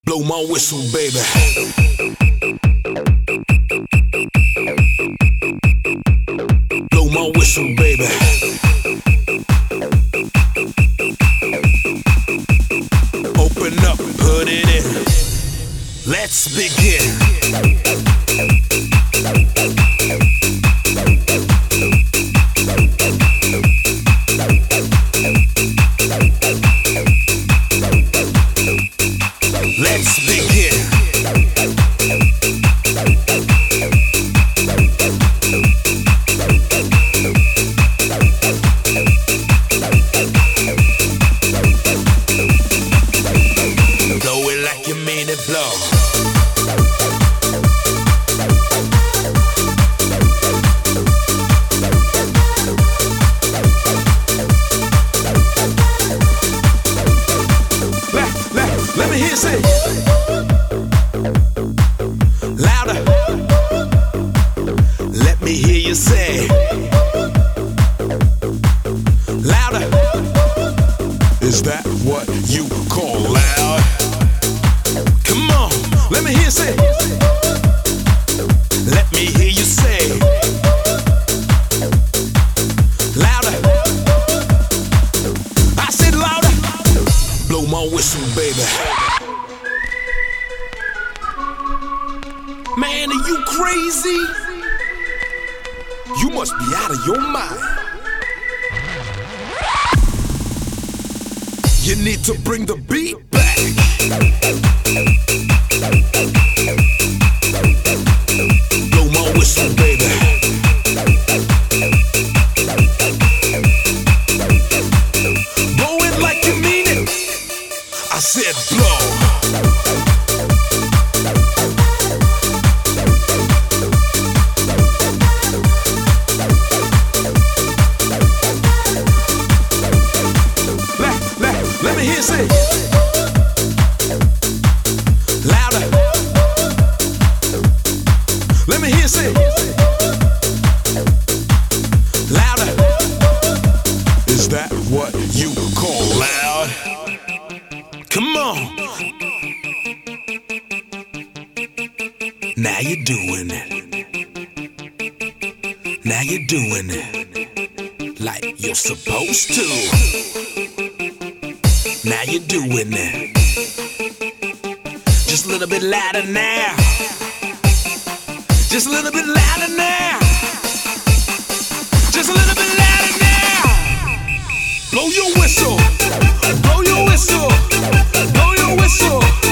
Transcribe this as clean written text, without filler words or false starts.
Blow my whistle, baby. Blow my whistle, baby. Open up, put it in. Let's begin. Let's begin. Blow it like you mean it, blow. Let me hear you say louder. Let me hear you say louder. Is that what you call loud? Come on, let me hear you say. Let me hear you say louder. I said louder. Blow my whistle, baby. Man, are you crazy? You must be out of your mind. You need to bring the beat back. Blow my whistle, baby. Blow it like you mean it. I said blow. Let me hear you say louder. Let me hear you say louder. Is that what you call loud? Come on. Now you're doing it. Now you're doing it like you're supposed to. Now you're doing it. Just a little bit louder now. Just a little bit louder now. Just a little bit louder now. Blow your whistle. Blow your whistle. Blow your whistle.